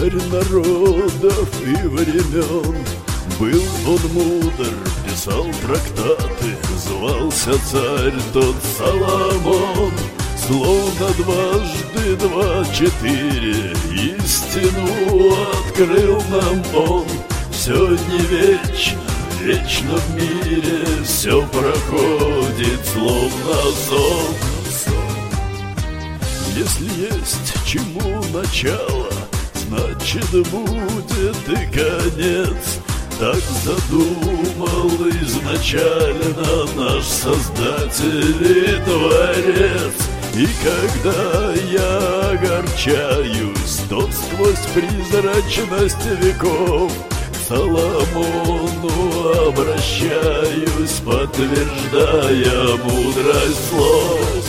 Царь народов и времен, был он мудр, писал трактаты, звался царь тот Соломон. Словно дважды два четыре, истину открыл нам он. Все не вечно, вечно в мире, все проходит, словно сон. Если есть чему начало, значит будет и конец. Так задумал изначально наш Создатель и Творец. И когда я огорчаюсь, то сквозь призрачность веков к Соломону обращаюсь, подтверждая мудрость слов.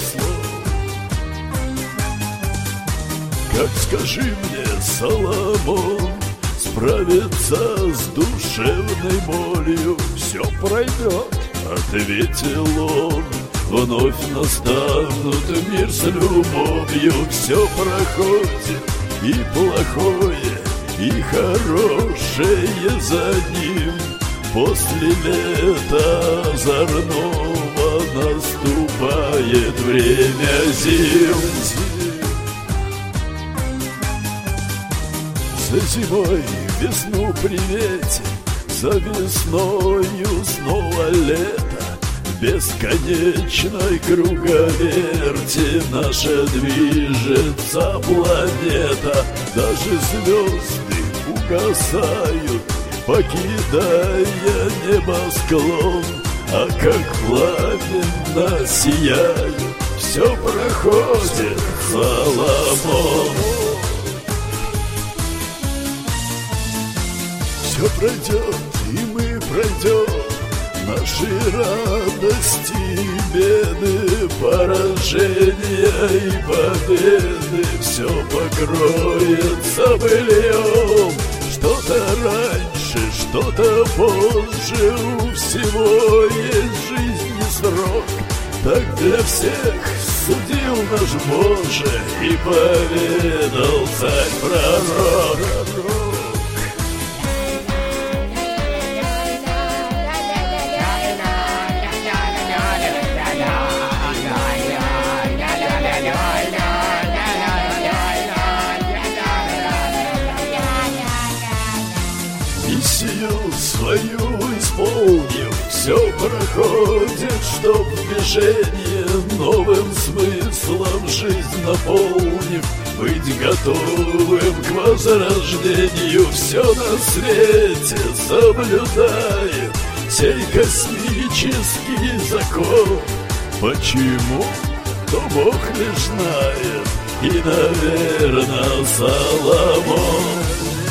Как скажи мне, Соломон, справиться с душевной болью все пройдет, ответил он. Вновь настанут мир с любовью, все проходит, и плохое, и хорошее за ним. После лета озорного наступает время зим. За зимой весну приветим, за весною снова лето. В бесконечной круговерти наша движется планета. Даже звезды угасают, покидая небосклон. А как пламенно сияют, все проходит, Соломон. Все пройдет, и мы пройдем, наши радости и беды, поражения и победы. Все покроется быльем, что-то раньше, что-то позже. У всего есть жизни срок, так для всех судил наш Боже и поведал царь-пророк. Миссию свою исполнив, все проходит, чтоб движение новым смыслом жизнь наполнив. Быть готовым к возрождению, все на свете соблюдает сей космический закон. Почему? То Бог лишь знает, и, наверное, Соломон.